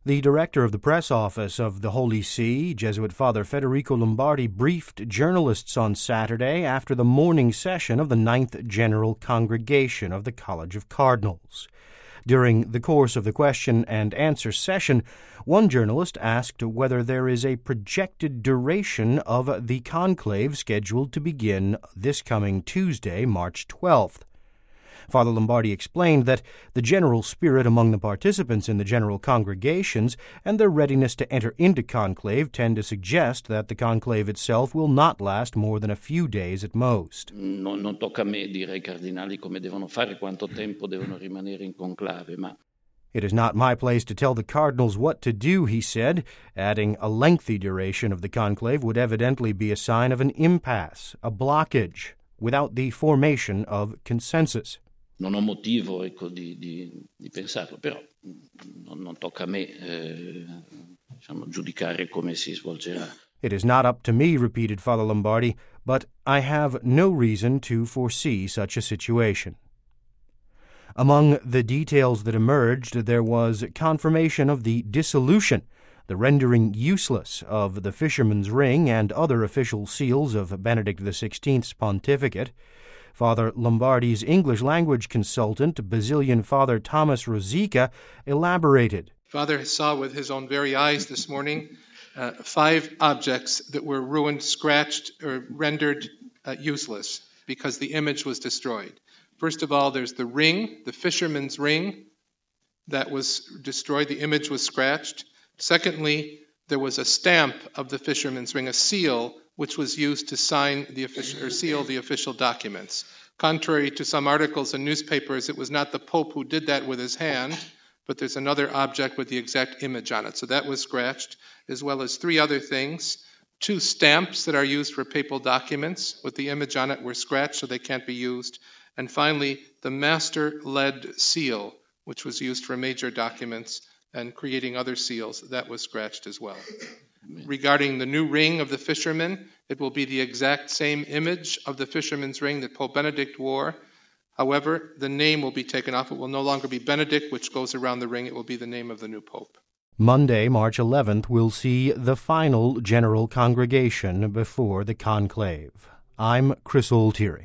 The director of the press office of the Holy See, Jesuit Father Federico Lombardi, briefed journalists on Saturday after the morning session of the Ninth General Congregation of the College of Cardinals. During the course of the question and answer session, one journalist asked whether there is a projected duration of the conclave scheduled to begin this coming Tuesday, March 12th. Father Lombardi explained that the general spirit among the participants in the general congregations and their readiness to enter into conclave tend to suggest that the conclave itself will not last more than a few days at most. Non tocca a me dire ai cardinali come devono fare, quanto tempo devono rimanere in conclave, ma It is not my place to tell the cardinals what to do, he said, adding a lengthy duration of the conclave would evidently be a sign of an impasse, a blockage, without the formation of consensus. non ho motivo di pensarlo, però non tocca a me giudicare come si svolgerà. It is not up to me, repeated Father Lombardi, but I have no reason to foresee such a situation. Among the details that emerged, there was confirmation of the dissolution, the rendering useless of the Fisherman's Ring and other official seals of Benedict XVI's pontificate. Father Lombardi's English-language consultant, Basilian Father Thomas Rosica, elaborated. Father saw with his own very eyes this morning 5 objects that were ruined, scratched, or rendered useless because the image was destroyed. First of all, there's the ring, the fisherman's ring, that was destroyed. The image was scratched. Secondly, there was a stamp of the fisherman's ring, a seal, which was used to sign the official or seal the official documents. Contrary to some articles in newspapers, it was not the Pope who did that with his hand, but there's another object with the exact image on it. So that was scratched, as well as 3 other things. 2 stamps that are used for papal documents with the image on it were scratched, so they can't be used. And finally, the master lead seal, which was used for major documents and creating other seals, that was scratched as well. Regarding the new ring of the fisherman, it will be the exact same image of the fisherman's ring that Pope Benedict wore. However, the name will be taken off. It will no longer be Benedict, which goes around the ring. It will be the name of the new pope. Monday, March 11th, will see the final general congregation before the conclave. I'm Chris Altieri.